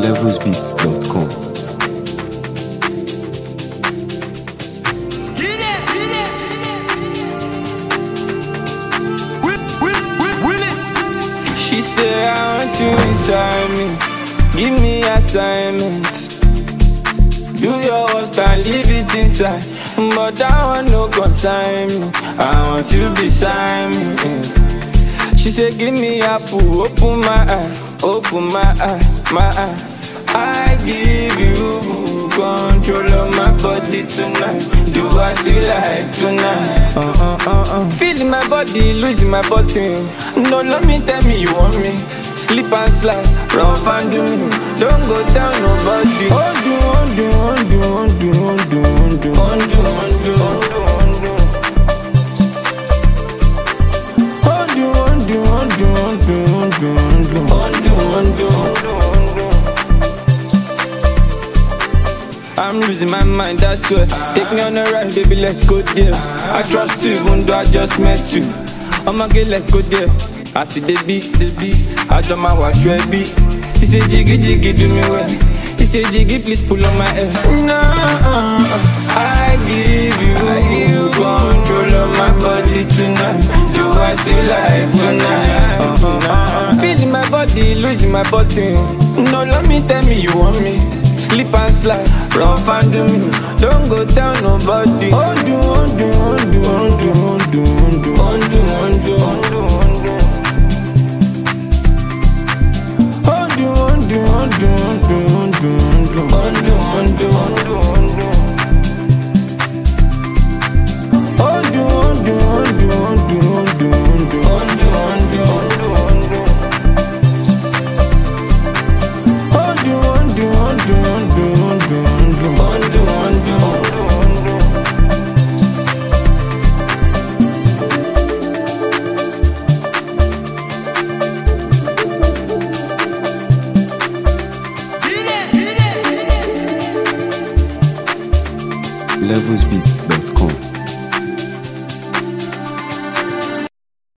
levelsbeats.com. She say I want you inside me. Give me assignment. Do your worst and leave it inside. But I want no consign me. I want you beside me. She say give me apple, open my eye, open my eye, my eye. I give you control of my body tonight. Do as you like tonight. Feeling my body, losing my button. No, let me tell me you want me. Slip and slide, rough and do me. Don't go down nobody. Undo, undo, undo, undo, undo, undo, undo, undo, undo, undo. Undo, undo, undo, undo, undo, undo, undo, undo, undo. I'm losing my mind, I swear. Take me on a ride, baby, let's go there. I trust you, even though I just met you. I'ma get, let's go there. I see the beat. I draw my wash beat. He say jiggy jiggy do me well. He say jiggy please pull on my hair. No, I give you control of my body tonight. Do as you like tonight. Feeling my body, losing my button. No, let me tell me you want me. Slip and slide, rough and do me. Don't go down nobody. Undo, undo, undo, undo, undo, undo, undo, undo, undo, undo. Undo, undo, undo, undo, undo, undo, undo, undo, undo, undo. Undo, undo, undo, undo, undo, undo, undo, undo, undo, undo. Undo, undo, undo, undo, undo, undo, undo, undo, undo. levelsbeats.com.